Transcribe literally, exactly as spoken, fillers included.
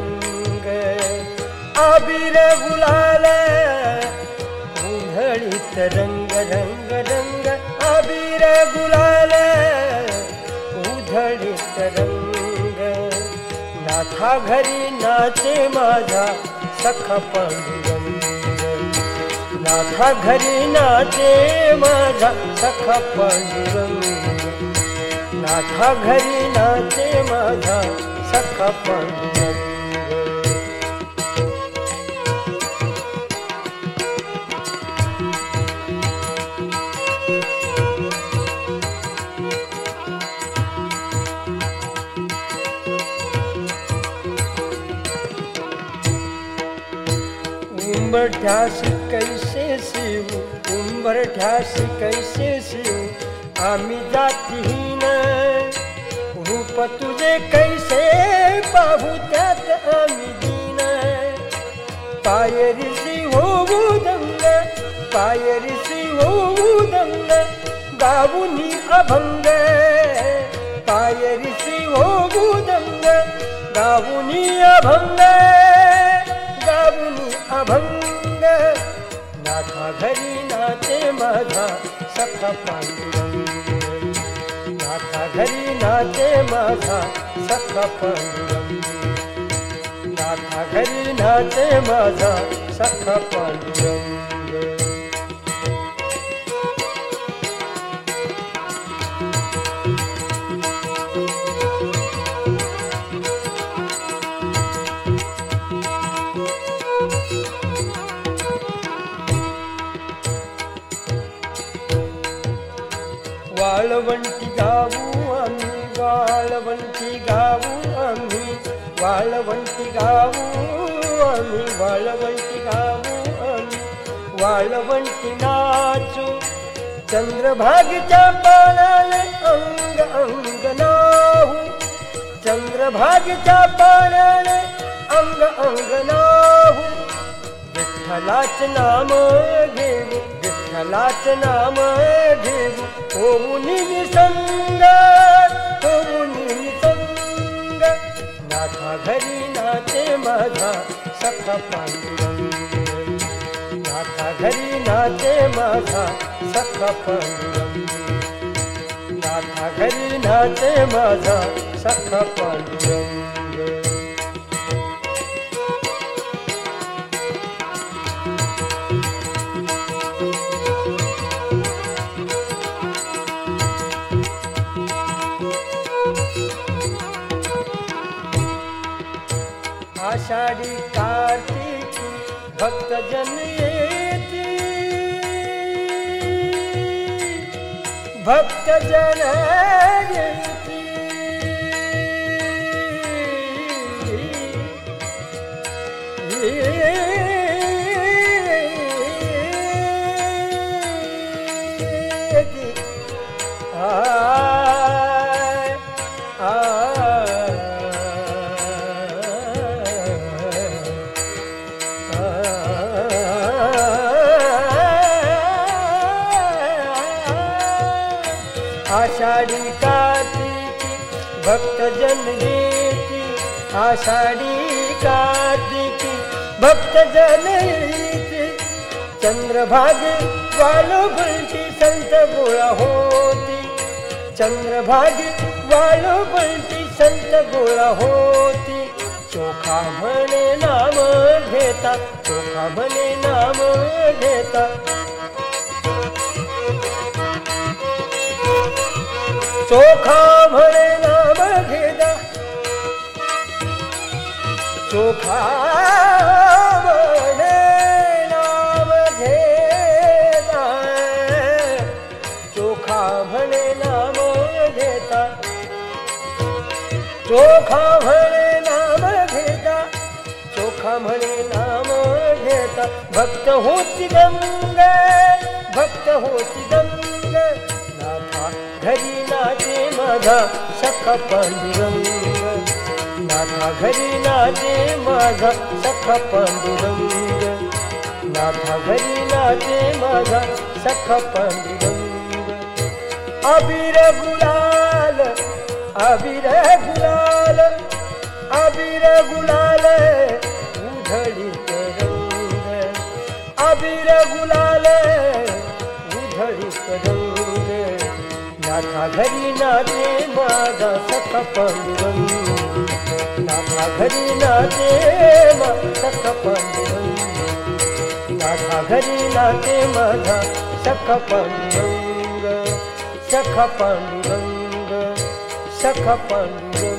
रंग अबीर गुलाल उधळीत रंग रंग रंग अबीर गुलाल उधळीत रंग नाथा घरी नाचे माझा सखा पांडुरंग नाथा घरी नाचे माझा सखा पांडुरंग नाथा घरी नाचे माझा सखा पांडुरंग उंबरठ्यासी कैसे शिव उंबरठ्यासी कैसे शिव आम्ही जातीहीन रूप तुझे कैसे पाहू त्यात आम्ही दीन पायरीसी होऊ दंग पायरीसी होऊ दंग गाऊनी अभंग पायरीसी होऊ दंग गाऊनी अभंग गाऊनी अभंग नाथा घरी नाचे माझा सखा पांडुरंग नाथा घरी नाचे माझा सखा पांडुरंग नाथा घरी नाचे माझा सखा पांडुरंग वाळवंटी गाऊ आम्ही वाळवंटी गाऊ आम्ही वाळवंटी गाऊ आम्ही वाळवंटी गाऊ आम्ही वाळवंटी नाचू चंद्रभागेच्या पाण्याने अंग अंग नाहू चंद्रभागेच्या पाण्याने अंग अंग नाहू विठ्ठलाच नाम घेऊ विठ्ठलाच नाम घेऊ होऊन निसंग होऊन निसंग नाथा घरी नाचे माझा सखा पांडुरंग नाथा घरी नाचे माझा सखा पांडुरंग नाथा घरी नाचे माझा सखा पांडुरंग आषाढी कार्तिकी भक्तजन येती भक्तजन येती आय आय आषाढी कार्तिकी भक्तजन येती आषाढी कार्तिकी भक्तजन येती चंद्रभागे वाळवंटी संत गोळा होती चंद्रभागे वाळवंटी संत गोळा होती चोखा म्हणे नाम घेता चोखा म्हणे नाम घेता चोखा म्हणे नाम घेता चोखा म्हणे नाम घेता चोखा म्हणे नाम घेता चोखा म्हणे नाम घेता चोखा म्हणे नाम घेता भक्त होती गंग भक्त होती गंग नाथा घरी नाचे माझा सखा पांडुरंग नाथा घरी नाचे माझा सखा पांडुरंग नाथा घरी नाचे माझा सखा पांडुरंग अबीर गुलाल अबीर गुलाल अबीर गुलाल नाथा घरी नाचे माझा सखा पांडुरंग, नाथा घरी नाचे माझा सखा पांडुरंग, नाथा घरी नाचे माझा सखा पांडुरंग, सखा पांडुरंग, सखा पांडुरंग.